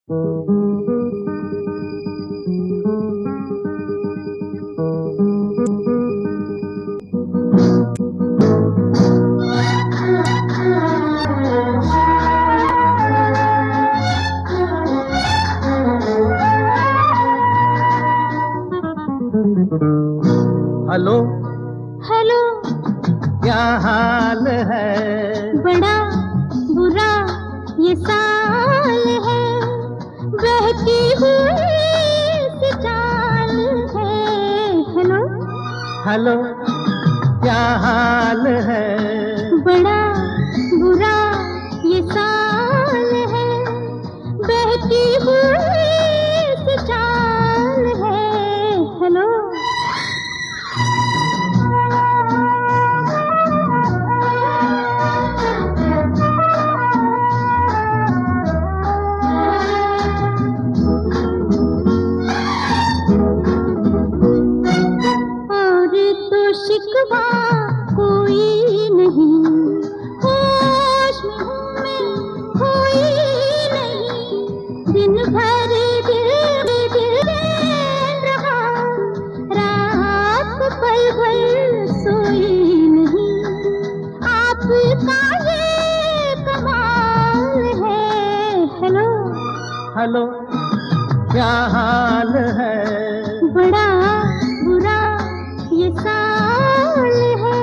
Hello hello, क्या हाल है? बड़ा बुरा ये साल है, बहती हुई सी चाल है। हेलो हेलो क्या हाल है? बड़ा बुरा ये साल है, बहती हुई सी चाल है। हेलो और तो शिकवा कोई नहीं, होश में हूँ मैं कोई नहीं, दिन भर दिल रहा, रात पल भर सोई नहीं। आपका ये कमाल है। हेलो हेलो क्या हाल है? बड़ा बुरा ये साल है।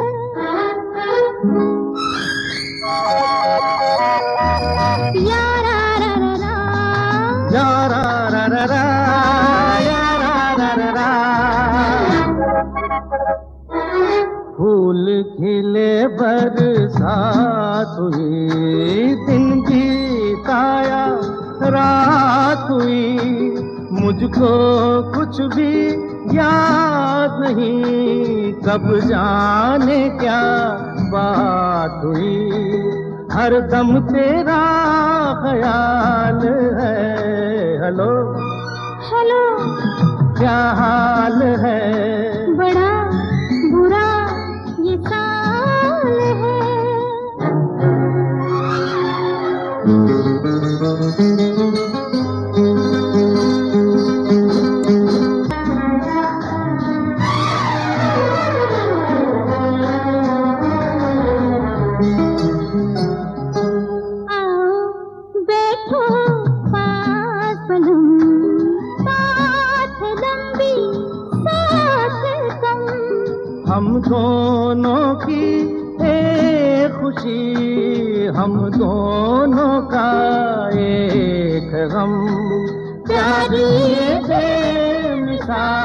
यारा रा रा रा, यारा रा रा रा, यारा रा रा रा। फूल खिले बरसात हुई, दिन बीताया रात हुई, मुझको कुछ भी याद नहीं, कब जाने क्या बात हुई। हर दम तेरा ख्याल है। हेलो हेलो क्या हाल है? बड़ा बुरा ये साल है। आओ बैठो पास पलम, साथ लंबी साथ कम, हम दोनों की एक खुशी, हम दोनों का एक गम, प्यारी बेमिसाल